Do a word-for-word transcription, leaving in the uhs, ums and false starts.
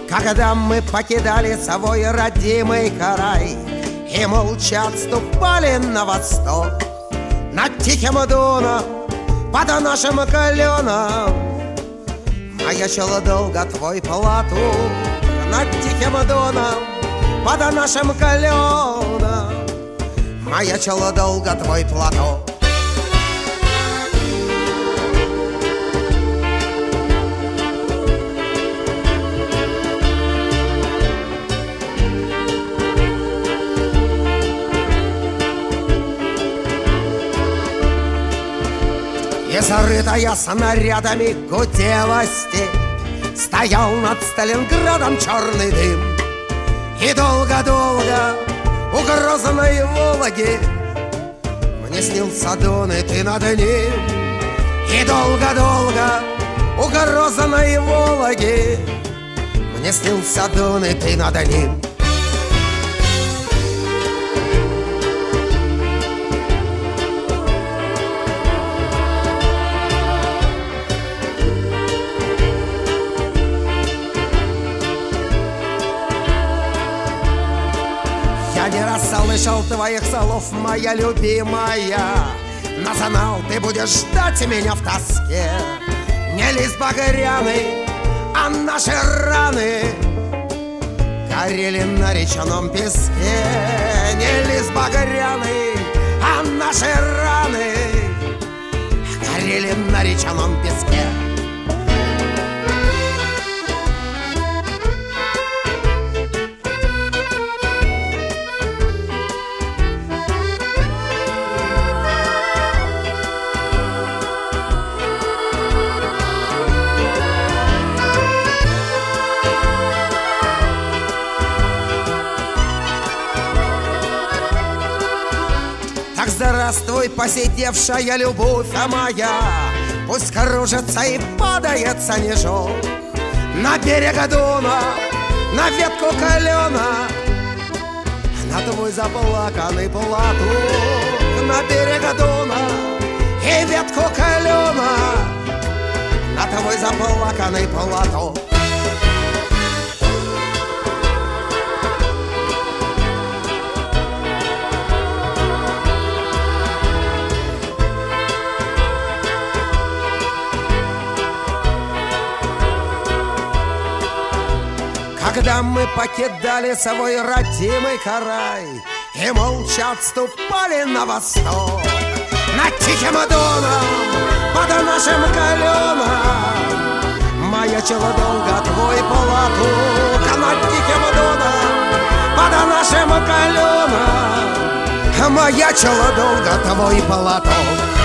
Когда мы покидали свой родимый край и молча отступали на восток, над Тихим Доном, под нашим кленом маячил долго твой платок. Над Тихим Доном, под нашим кленом маячил долго твой платок. И зарытая снарядами гудела степь, стоял над Сталинградом черный дым. И долго-долго у грозной Вологи мне снился Дон, и ты над ним. И долго-долго у грозной Вологи мне снился Дон, и ты над ним. Я не раз слышал твоих слов, моя любимая, но знал, ты будешь ждать меня в тоске. Не лист багряный, а наши раны горели на речном песке. Не лист багряный, а наши раны горели на речном песке. Так здравствуй, посидевшая любовь моя, пусть кружится и падает снежок на берег Дона, на ветку клена, на твой заплаканный платок. На берег Дона и ветку клена, на твой заплаканный платок. Когда мы покидали свой родимый край и молча отступали на восток, над Тихим Доном, под нашим кленом маячил долго твой платок. Над Тихим Доном, под нашим кленом маячил долго твой платок.